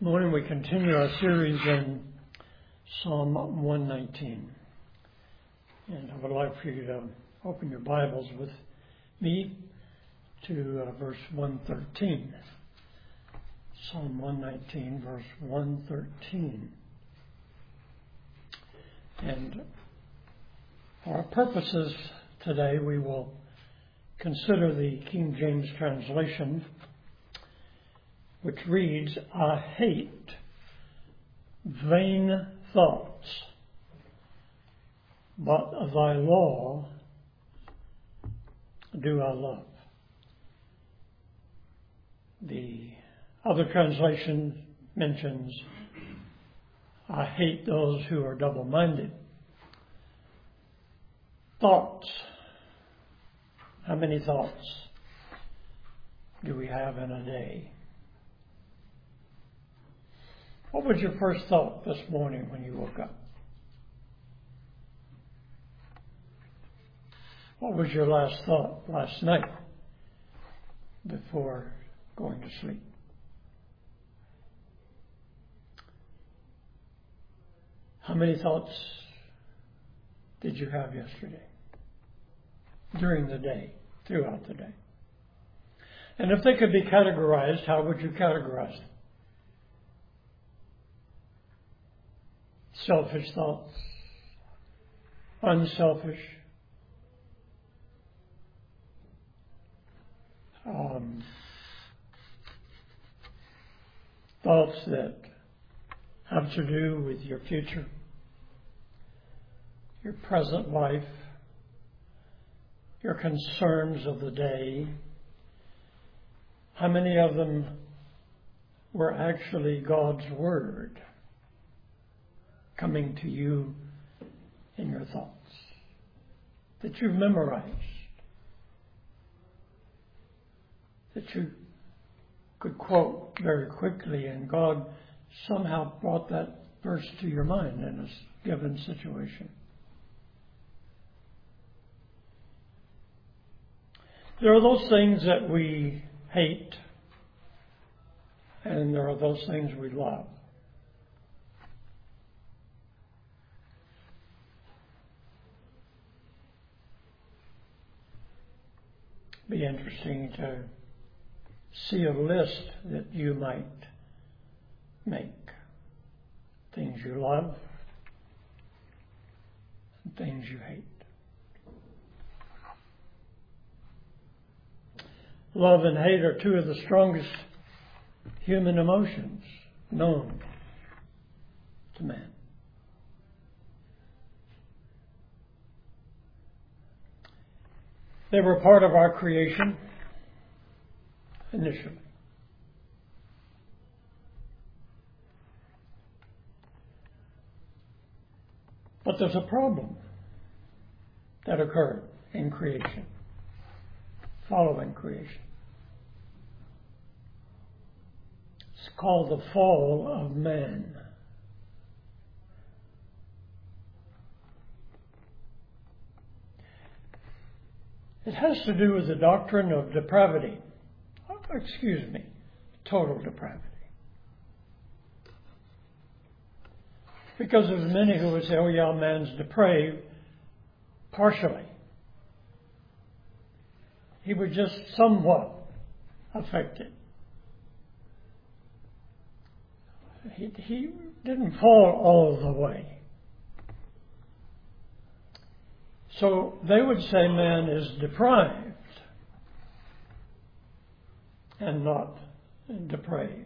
morning we continue our series in Psalm 119. And I would like for you to open your Bibles with me to verse 113. Psalm 119, verse 113. And for our purposes today, we will consider the King James translation, which reads, I hate vain thoughts, but thy law do I love. The other translation mentions, I hate those who are double-minded. Thoughts. How many thoughts do we have in a day? What was your first thought this morning when you woke up? What was your last thought last night before going to sleep? How many thoughts did you have yesterday? During the day, throughout the day? And if they could be categorized, how would you categorize them? Selfish thoughts, unselfish, thoughts that have to do with your future, your present life, your concerns of the day. How many of them were actually God's Word coming to you in your thoughts that you've memorized, that you could quote very quickly, and God somehow brought that verse to your mind in a given situation? There are those things that we hate, and there are those things we love. Be interesting to see a list that you might make. Things you love and things you hate. Love and hate are two of the strongest human emotions known to man. They were part of our creation initially. But there's a problem that occurred in creation, following creation. It's called the fall of man. It has to do with the doctrine of depravity. Total depravity. Because there's many who would say, oh yeah, man's depraved partially. He was just somewhat affected. He didn't fall all the way. So they would say man is deprived and not depraved.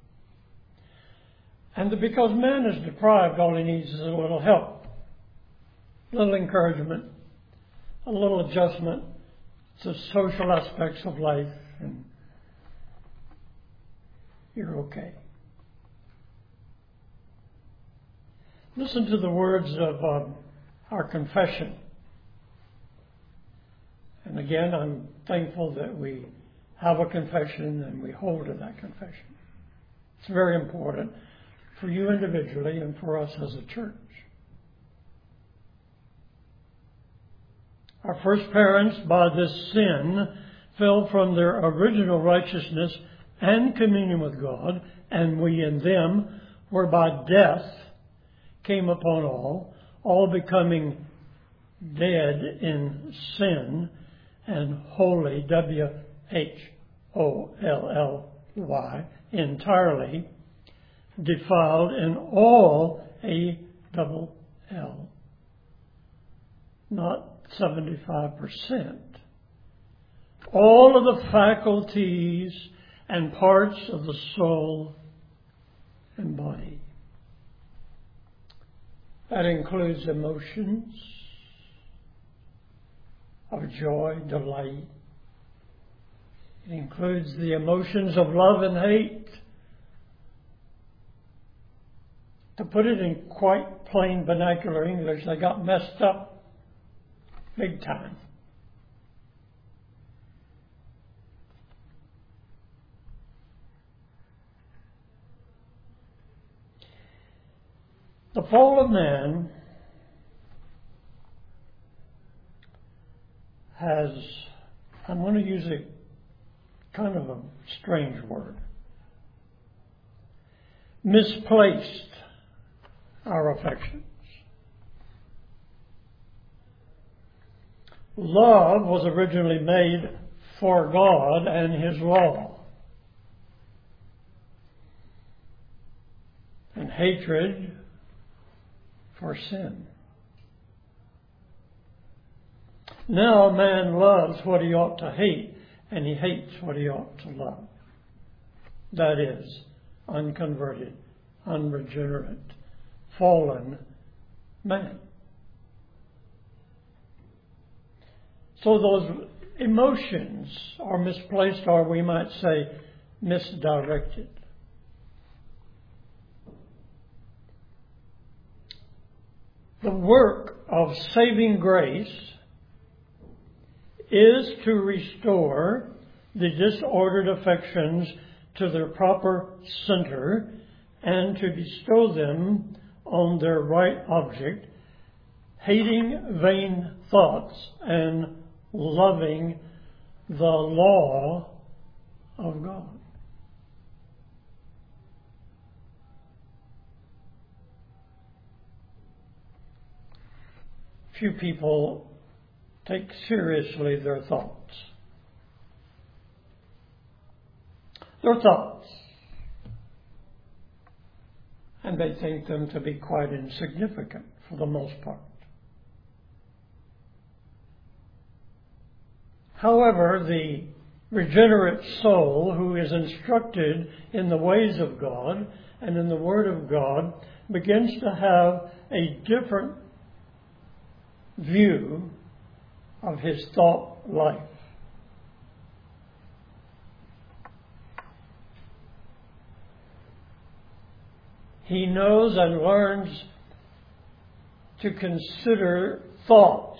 And because man is deprived, all he needs is a little help, a little encouragement, a little adjustment to social aspects of life, and you're okay. Listen to the words of our confession. And again, I'm thankful that we have a confession and we hold to that confession. It's very important for you individually and for us as a church. Our first parents, by this sin, fell from their original righteousness and communion with God, and we in them, whereby death came upon all becoming dead in sin, and wholly, WHOLLY, entirely, defiled in all, ALL, not 75%. All of the faculties and parts of the soul and body. That includes emotions of joy, delight. It includes the emotions of love and hate. To put it in quite plain vernacular English, they got messed up big time. The fall of man has, I'm going to use a kind of a strange word, misplaced our affections. Love was originally made for God and His law. And hatred for sin. Now man loves what he ought to hate, and he hates what he ought to love. That is, unconverted, unregenerate, fallen man. So those emotions are misplaced, or we might say misdirected. The work of saving grace is to restore the disordered affections to their proper center and to bestow them on their right object, hating vain thoughts and loving the law of God. Few people take seriously their thoughts. Their thoughts. And they think them to be quite insignificant for the most part. However, the regenerate soul who is instructed in the ways of God and in the Word of God begins to have a different view of his thought life. He knows and learns to consider thoughts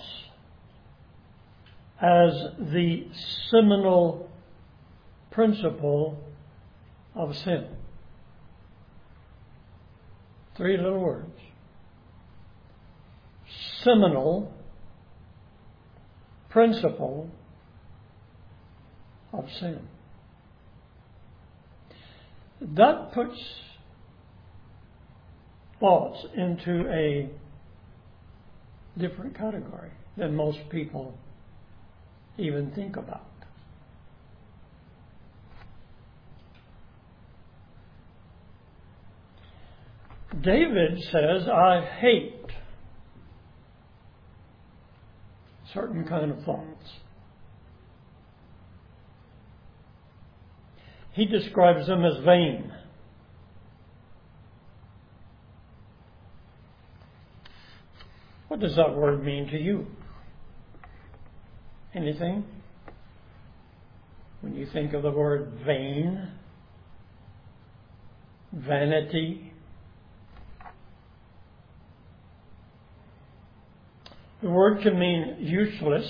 as the seminal principle of sin. 3 little words. Seminal principle of sin. That puts thoughts into a different category than most people even think about. David says, I hate certain kind of thoughts. He describes them as vain. What does that word mean to you? Anything? When you think of the word vain, vanity, the word can mean useless.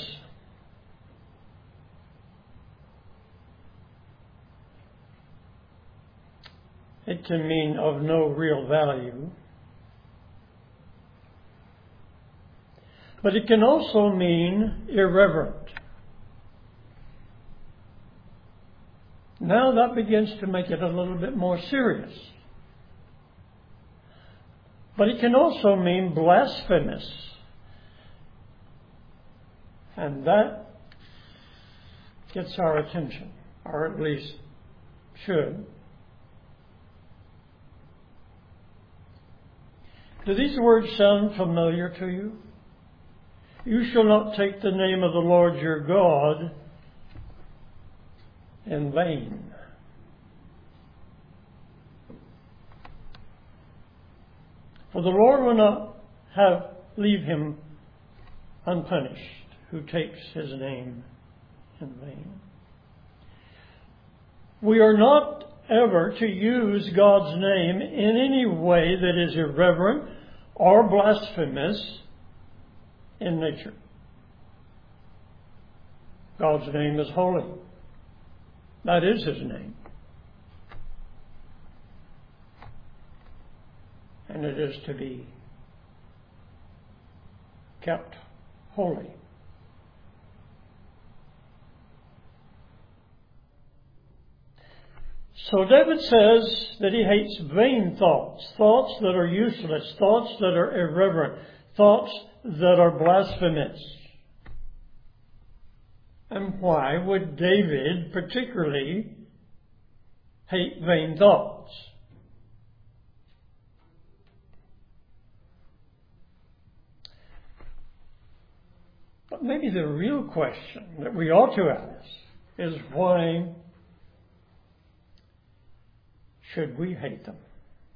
It can mean of no real value. But it can also mean irreverent, Now that begins to make it a little bit more serious. But it can also mean blasphemous. And that gets our attention, or at least should. Do these words sound familiar to you? You shall not take the name of the Lord your God in vain. For the Lord will not leave him unpunished who takes his name in vain. We are not ever to use God's name in any way that is irreverent or blasphemous in nature. God's name is holy. That is his name. And it is to be kept holy. So David says that he hates vain thoughts, thoughts that are useless, thoughts that are irreverent, thoughts that are blasphemous. And why would David particularly hate vain thoughts? But maybe the real question that we ought to ask is, why should we hate them?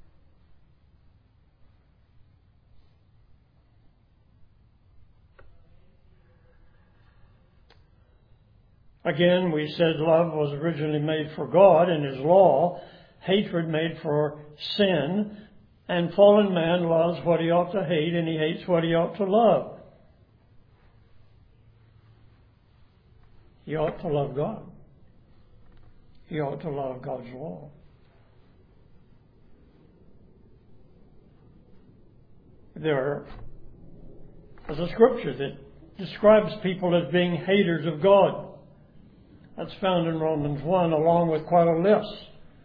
Again, we said love was originally made for God and His law, hatred made for sin, and fallen man loves what he ought to hate and he hates what he ought to love. He ought to love God. He ought to love God's law. There is a scripture that describes people as being haters of God. That's found in Romans 1, along with quite a list.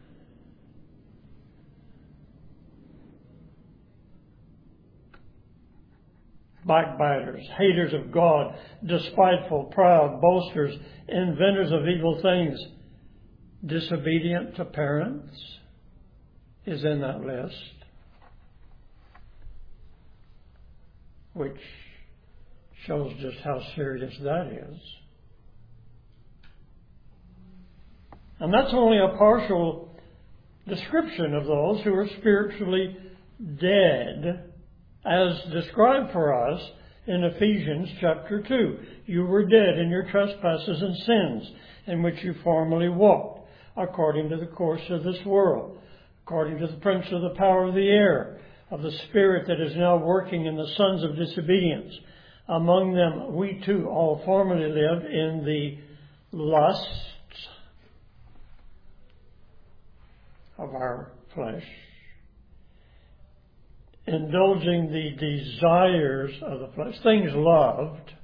Backbiters, haters of God, despiteful, proud, boasters, inventors of evil things, disobedient to parents is in that list, which shows just how serious that is. And that's only a partial description of those who are spiritually dead, as described for us in Ephesians chapter 2. You were dead in your trespasses and sins, in which you formerly walked, according to the course of this world, according to the prince of the power of the air, of the spirit that is now working in the sons of disobedience. Among them we too all formerly lived in the lusts of our flesh, indulging the desires of the flesh, things loved,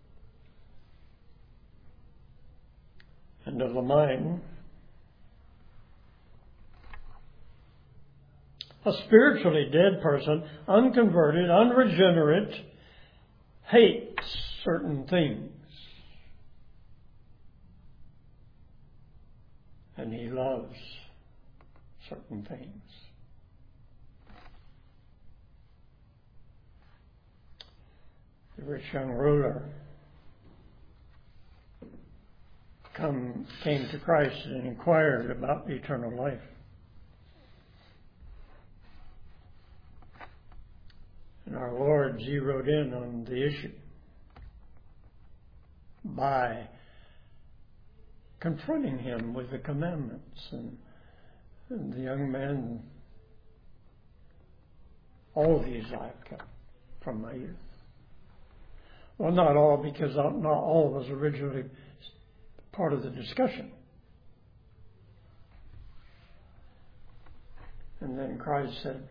and of the mind. A spiritually dead person, unconverted, unregenerate, hates certain things. And he loves certain things. The rich young ruler came to Christ and inquired about eternal life. And our Lord zeroed in on the issue by confronting him with the commandments. And the young man, all these I have kept from my youth. Well, not all, because not all was originally part of the discussion. And then Christ said,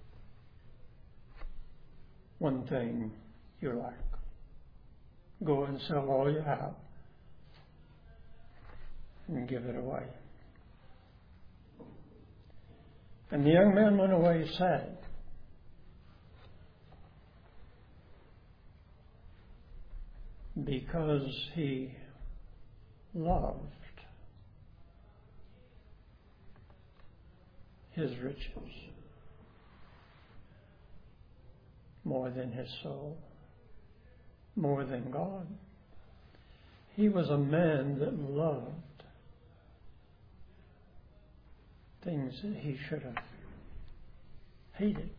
one thing you lack. Go and sell all you have and give it away. And the young man went away sad. Because he loved his riches more than his soul, more than God. He was a man that loved things that he should have hated.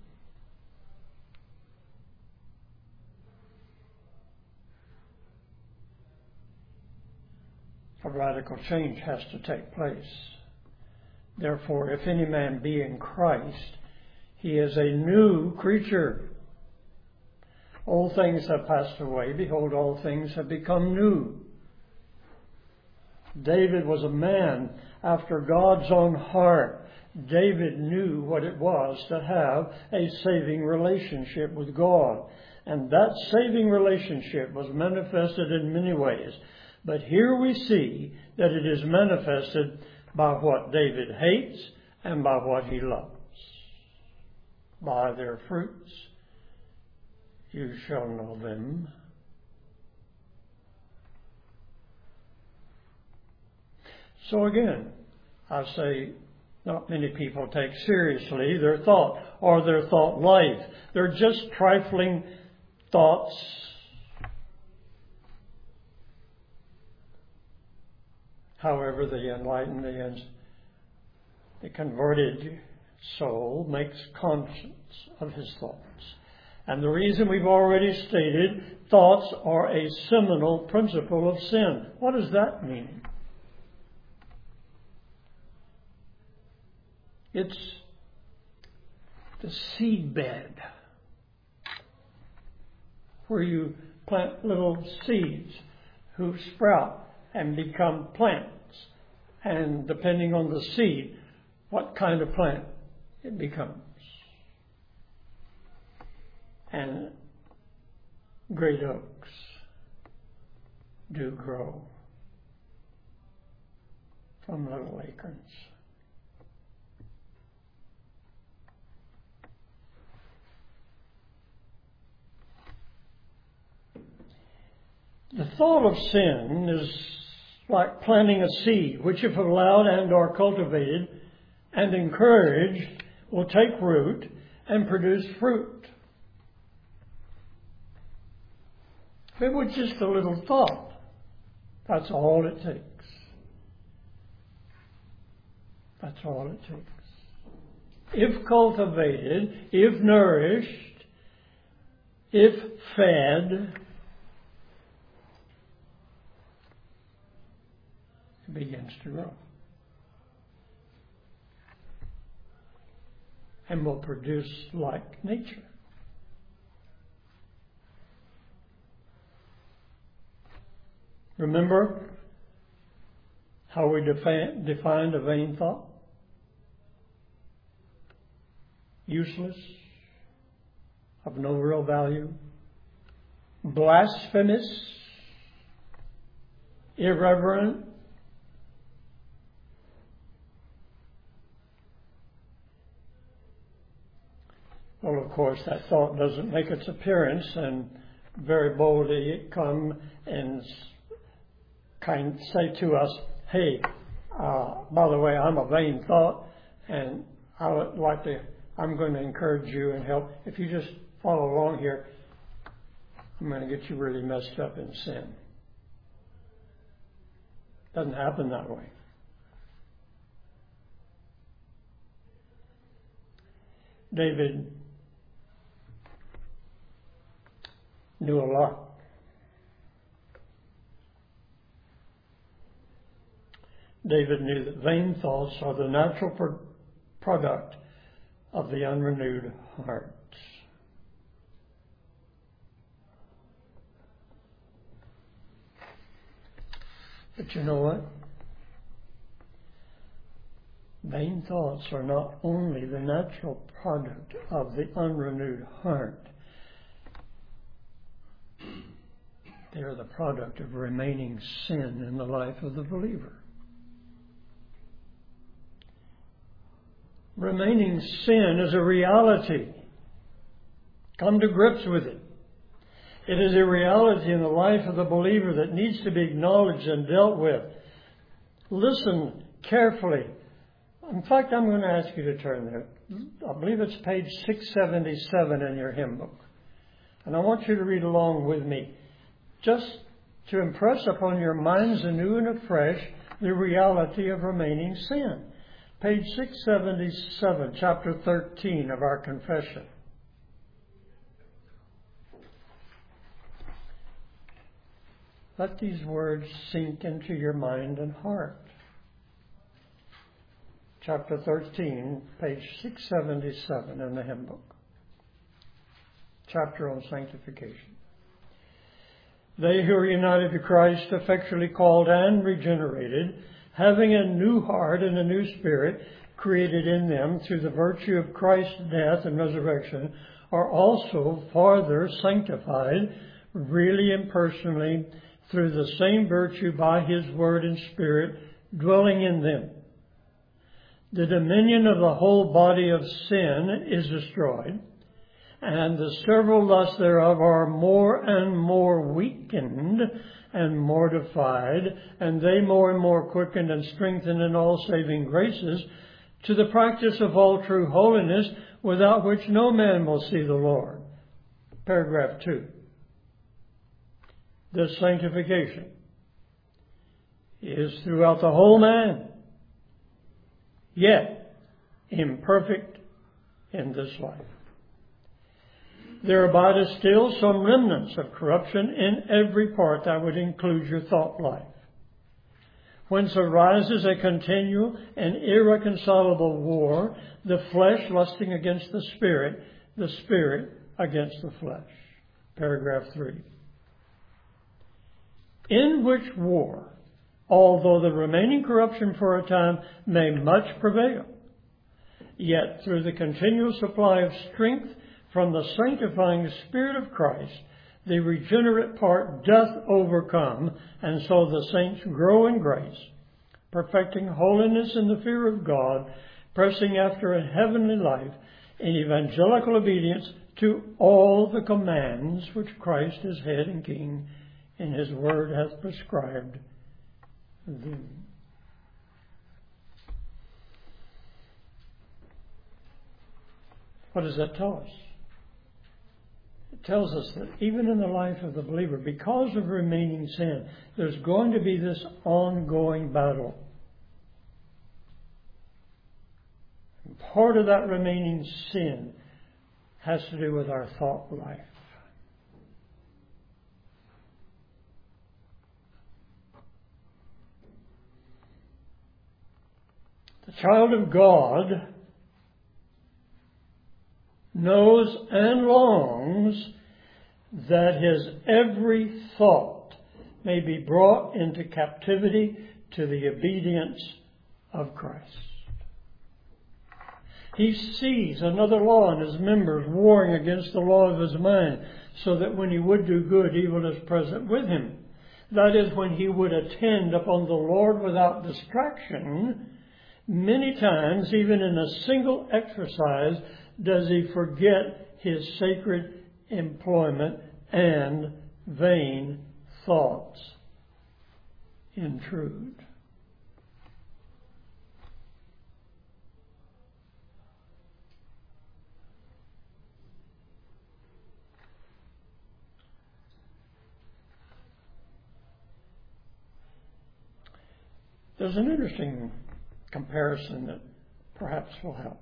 A radical change has to take place. Therefore, if any man be in Christ, he is a new creature. Old things have passed away. Behold, all things have become new. David was a man after God's own heart. David knew what it was to have a saving relationship with God. And that saving relationship was manifested in many ways. But here we see that it is manifested by what David hates and by what he loves. By their fruits you shall know them. So again, I say not many people take seriously their thought or their thought life. They're just trifling thoughts. However, the enlightened, the converted soul makes conscience of his thoughts. And the reason we've already stated, thoughts are a seminal principle of sin. What does that mean? It's the seedbed where you plant little seeds who sprout and become plants. And depending on the seed, what kind of plant it becomes. And great oaks do grow from little acorns. The thought of sin is like planting a seed, which if allowed and are cultivated and encouraged, will take root and produce fruit. If it was just a little thought, that's all it takes. That's all it takes. If cultivated, if nourished, if fed, begins to grow and will produce like nature. Remember how we defined a vain thought? Useless, of no real value, blasphemous, irreverent, well, of course, that thought doesn't make its appearance, and very boldly come and kind of say to us, hey, by the way, I'm a vain thought, and I'm going to encourage you and help. If you just follow along here, I'm going to get you really messed up in sin. Doesn't happen that way. David knew a lot. David knew that vain thoughts are the natural product of the unrenewed heart. But you know what? Vain thoughts are not only the natural product of the unrenewed heart. They are the product of remaining sin in the life of the believer. Remaining sin is a reality. Come to grips with it. It is a reality in the life of the believer that needs to be acknowledged and dealt with. Listen carefully. In fact, I'm going to ask you to turn there. I believe it's page 677 in your hymn book. And I want you to read along with me, just to impress upon your minds anew and afresh the reality of remaining sin. Page 677, chapter 13 of our confession. Let these words sink into your mind and heart. Chapter 13, page 677 in the hymn book. Chapter on sanctification. They who are united to Christ, effectually called and regenerated, having a new heart and a new spirit created in them through the virtue of Christ's death and resurrection, are also farther sanctified, really and personally, through the same virtue by His Word and Spirit dwelling in them. The dominion of the whole body of sin is destroyed, and the several lusts thereof are more and more weakened and mortified, and they more and more quickened and strengthened in all saving graces, to the practice of all true holiness, without which no man will see the Lord. Paragraph 2. This sanctification is throughout the whole man, yet imperfect in this life. There abideth still some remnants of corruption in every part. That would include your thought life. Whence arises a continual and irreconcilable war, the flesh lusting against the Spirit against the flesh. Paragraph 3. In which war, although the remaining corruption for a time may much prevail, yet through the continual supply of strength from the sanctifying Spirit of Christ, the regenerate part doth overcome, and so the saints grow in grace, perfecting holiness in the fear of God, pressing after a heavenly life in evangelical obedience to all the commands which Christ as head and king in His Word hath prescribed them. What does that tell us? It tells us that even in the life of the believer, because of remaining sin, there's going to be this ongoing battle. And part of that remaining sin has to do with our thought life. The child of God knows and longs that his every thought may be brought into captivity to the obedience of Christ. He sees another law in his members warring against the law of his mind, so that when he would do good, evil is present with him. That is, when he would attend upon the Lord without distraction, many times, even in a single exercise, does he forget his sacred employment and vain thoughts intrude. There's an interesting comparison that perhaps will help.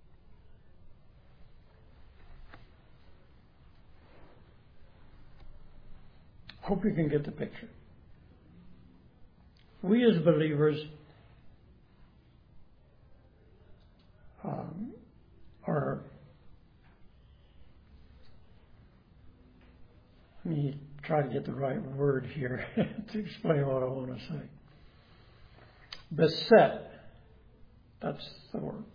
Hope you can get the picture. We as believers are, let me try to get the right word here to explain what I want to say. Beset, that's the word,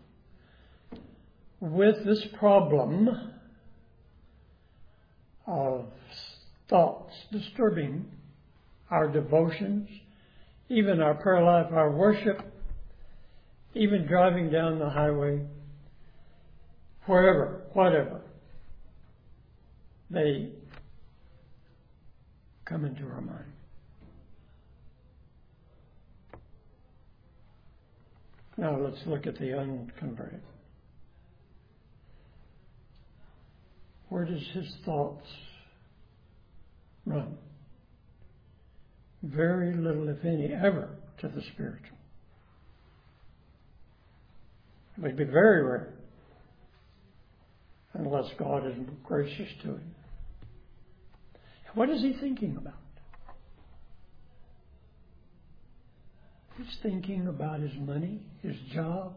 with this problem of thoughts disturbing our devotions, even our prayer life, our worship, even driving down the highway, wherever, whatever, they come into our mind. Now let's look at the unconverted. Where does his thoughts run? Very little, if any, ever to the spiritual. It would be very rare, unless God is gracious to him. What is he thinking about? He's thinking about his money, his job,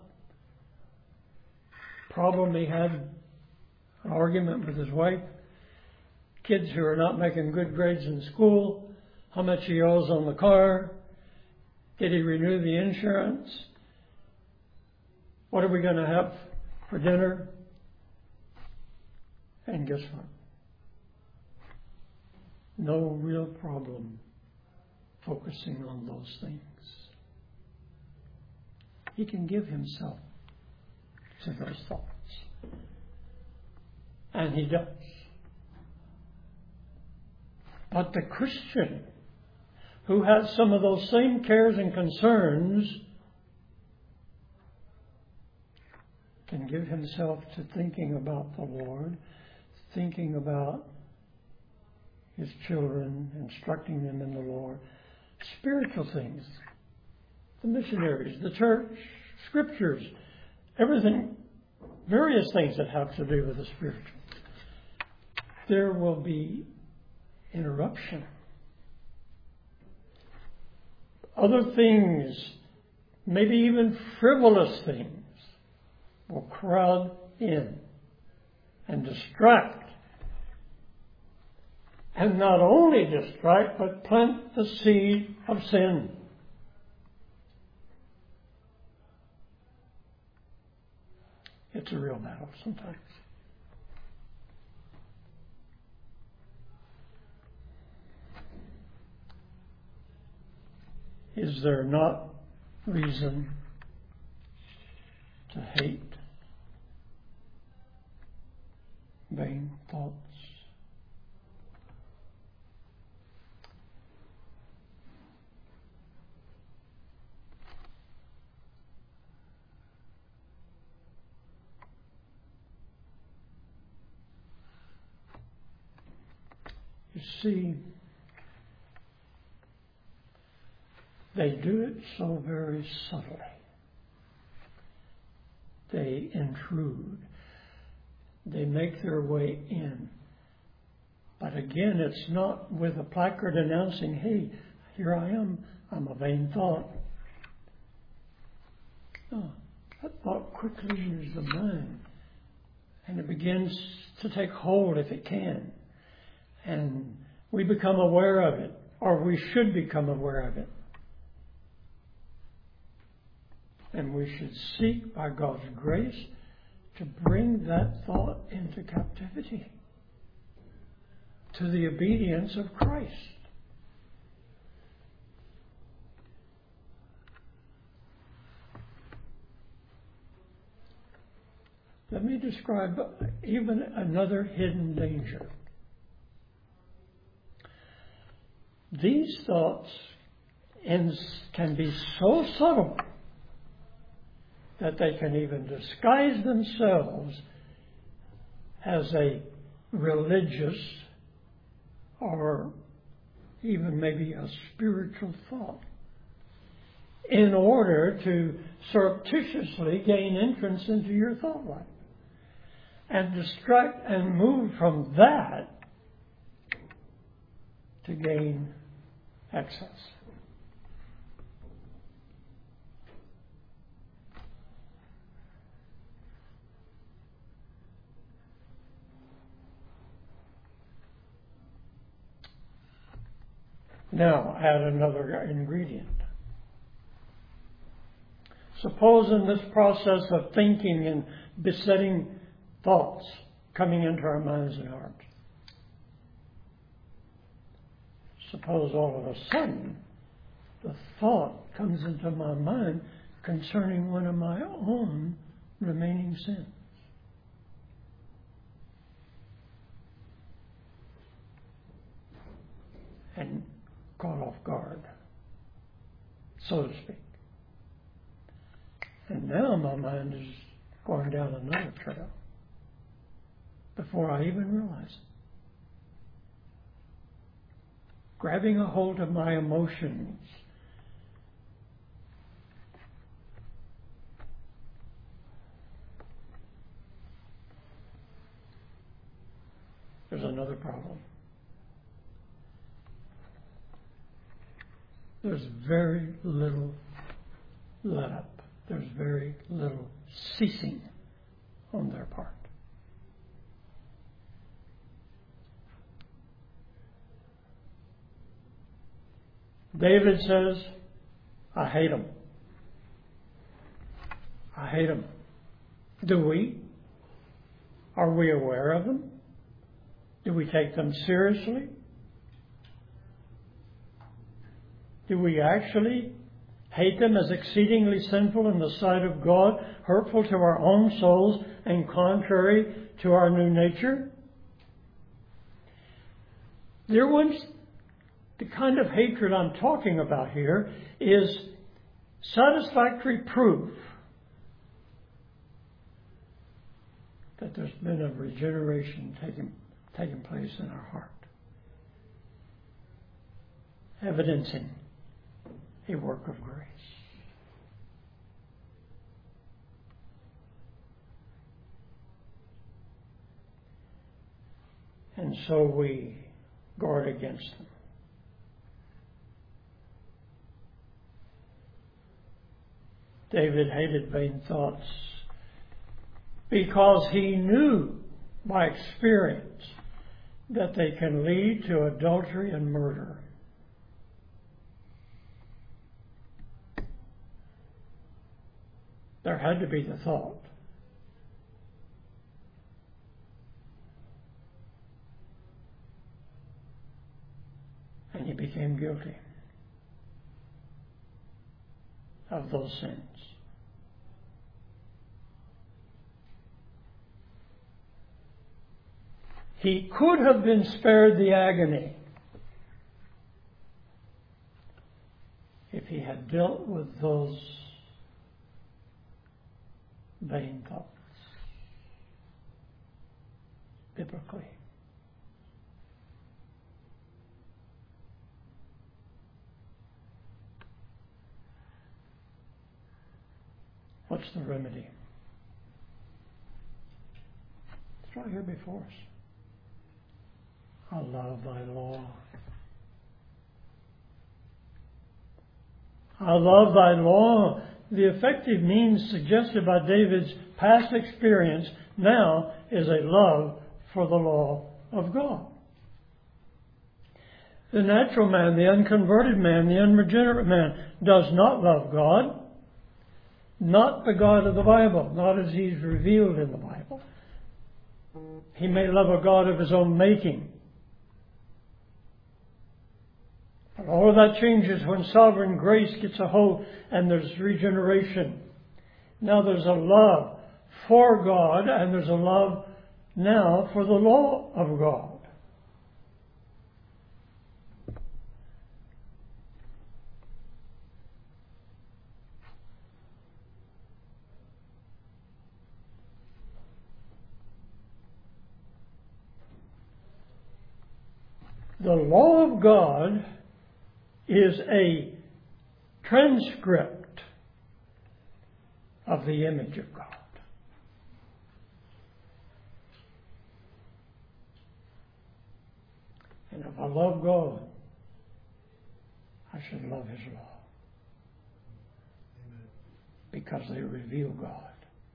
problem he had, an argument with his wife, kids who are not making good grades in school, how much he owes on the car, did he renew the insurance, what are we going to have for dinner? And guess what? No real problem focusing on those things. He can give himself to those thoughts. And he does. But the Christian who has some of those same cares and concerns can give himself to thinking about the Lord, thinking about his children, instructing them in the Lord, spiritual things, the missionaries, the church, scriptures, everything, various things that have to do with the spiritual. There will be interruption. Other things, maybe even frivolous things, will crowd in and distract. And not only distract, but plant the seed of sin. It's a real battle sometimes. Is there not reason to hate vain thoughts? You see, they do it so very subtly. They intrude. They make their way in. But again, it's not with a placard announcing, hey, here I am, I'm a vain thought. No, that thought quickly enters the mind. And it begins to take hold if it can. And we become aware of it, or we should become aware of it. And we should seek, by God's grace, to bring that thought into captivity to the obedience of Christ. Let me describe even another hidden danger. These thoughts can be so subtle that they can even disguise themselves as a religious or even maybe a spiritual thought in order to surreptitiously gain entrance into your thought life and distract and move from that to gain access. Now, add another ingredient. Suppose in this process of thinking and besetting thoughts coming into our minds and hearts, suppose all of a sudden the thought comes into my mind concerning one of my own remaining sins. so to speak. And now my mind is going down another trail before I even realize it. Grabbing a hold of my emotions. There's another problem. There's very little let up. There's very little ceasing on their part. David says, I hate them. I hate them. Do we? Are we aware of them? Do we take them seriously? Do we actually hate them as exceedingly sinful in the sight of God, hurtful to our own souls, and contrary to our new nature? Dear ones, the kind of hatred I'm talking about here is satisfactory proof that there's been a regeneration taking place in our heart, evidencing a work of grace. And so we guard against them. David hated vain thoughts because he knew by experience that they can lead to adultery and murder. There had to be the thought. And he became guilty of those sins. He could have been spared the agony if he had dealt with those vain thoughts biblically. What's the remedy? It's right here before us. I love thy law. I love thy law. The effective means suggested by David's past experience now is a love for the law of God. The natural man, the unconverted man, the unregenerate man does not love God. Not the God of the Bible, not as he's revealed in the Bible. He may love a God of his own making. But all of that changes when sovereign grace gets a hold and there's regeneration. Now there's a love for God and there's a love now for the law of God. The law of God is a transcript of the image of God. And if I love God, I should love His law. Amen. Because they reveal God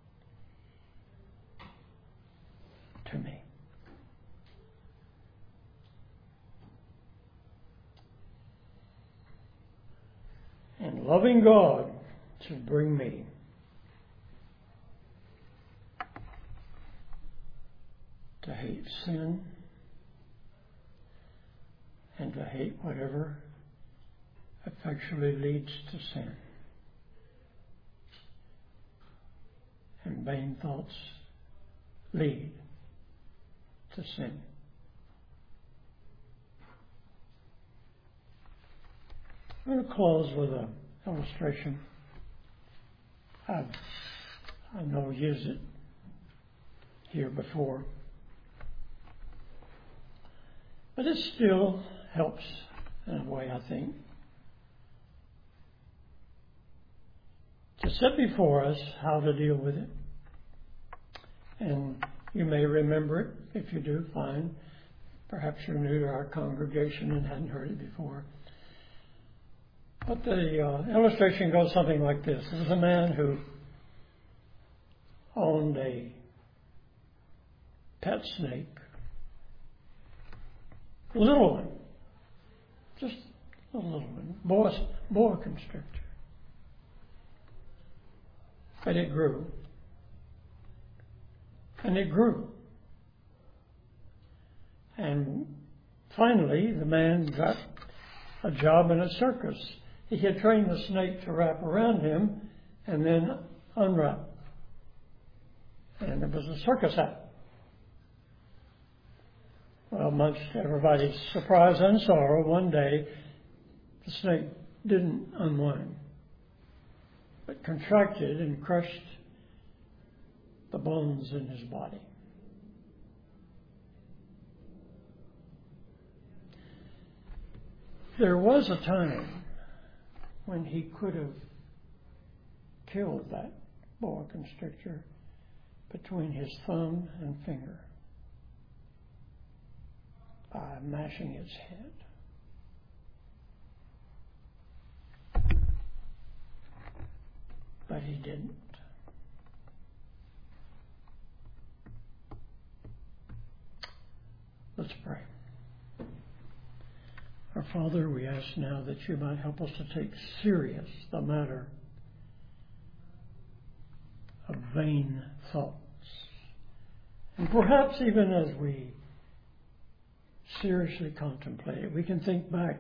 to me. And loving God should bring me to hate sin and to hate whatever effectually leads to sin. And vain thoughts lead to sin. I'm going to close with illustration. I know I've used it here before, but it still helps in a way, I think, to set before us how to deal with it. And you may remember it. If you do, fine. Perhaps you're new to our congregation and hadn't heard it before. But the illustration goes something like this. There was a man who owned a pet snake. A little one. Just a little one. Boa constrictor. But it grew. And it grew. And finally, the man got a job in a circus. He had trained the snake to wrap around him and then unwrap. And it was a circus act. Well, much to everybody's surprise and sorrow, one day the snake didn't unwind, but contracted and crushed the bones in his body. There was a time when he could have killed that boa constrictor between his thumb and finger by mashing its head. But he didn't. Let's pray. Our Father, we ask now that you might help us to take serious the matter of vain thoughts. And perhaps even as we seriously contemplate it, we can think back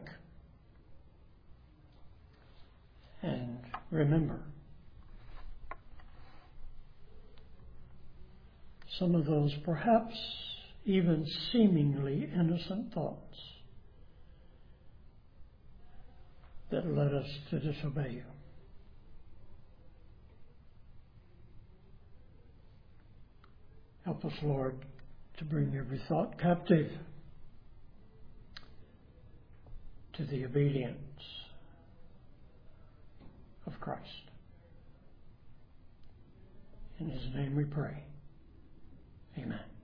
and remember some of those perhaps even seemingly innocent thoughts that led us to disobey you. Help us, Lord, to bring every thought captive to the obedience of Christ. In his name we pray. Amen.